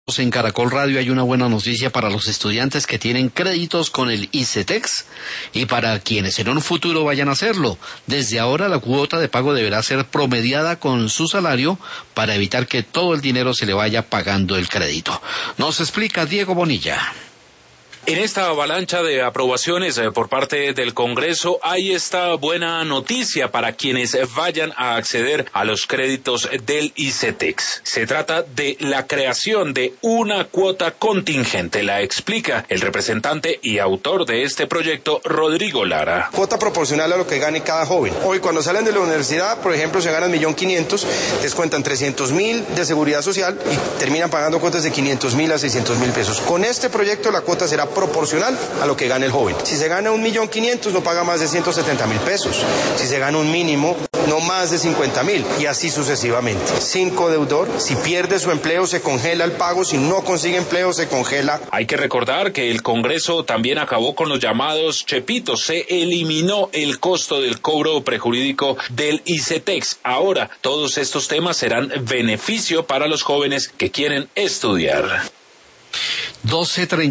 En Caracol Radio hay una buena noticia para los estudiantes que tienen créditos con el ICETEX y para quienes en un futuro vayan a hacerlo. Desde ahora la cuota de pago deberá ser promediada con su salario para evitar que todo el dinero se le vaya pagando el crédito. Nos explica Diego Bonilla. En esta avalancha de aprobaciones por parte del Congreso hay esta buena noticia para quienes vayan a acceder a los créditos del ICETEX. Se trata de la creación de una cuota contingente, la explica el representante y autor de este proyecto, Rodrigo Lara. Cuota proporcional a lo que gane cada joven. Hoy cuando salen de la universidad, por ejemplo, se ganan 1.500.000, descuentan 300.000 de seguridad social y terminan pagando cuotas de 500.000 a 600.000 pesos. Con este proyecto la cuota será proporcional a lo que gane el joven. Si se gana 1.500.000 no paga más de 170.000 pesos. Si se gana un mínimo, no más de 50.000 y así sucesivamente. Sin codeudor, si pierde su empleo se congela el pago, si no consigue empleo se congela. Hay que recordar que el Congreso también acabó con los llamados chepitos, se eliminó el costo del cobro prejurídico del ICETEX. Ahora todos estos temas serán beneficio para los jóvenes que quieren estudiar. 12:30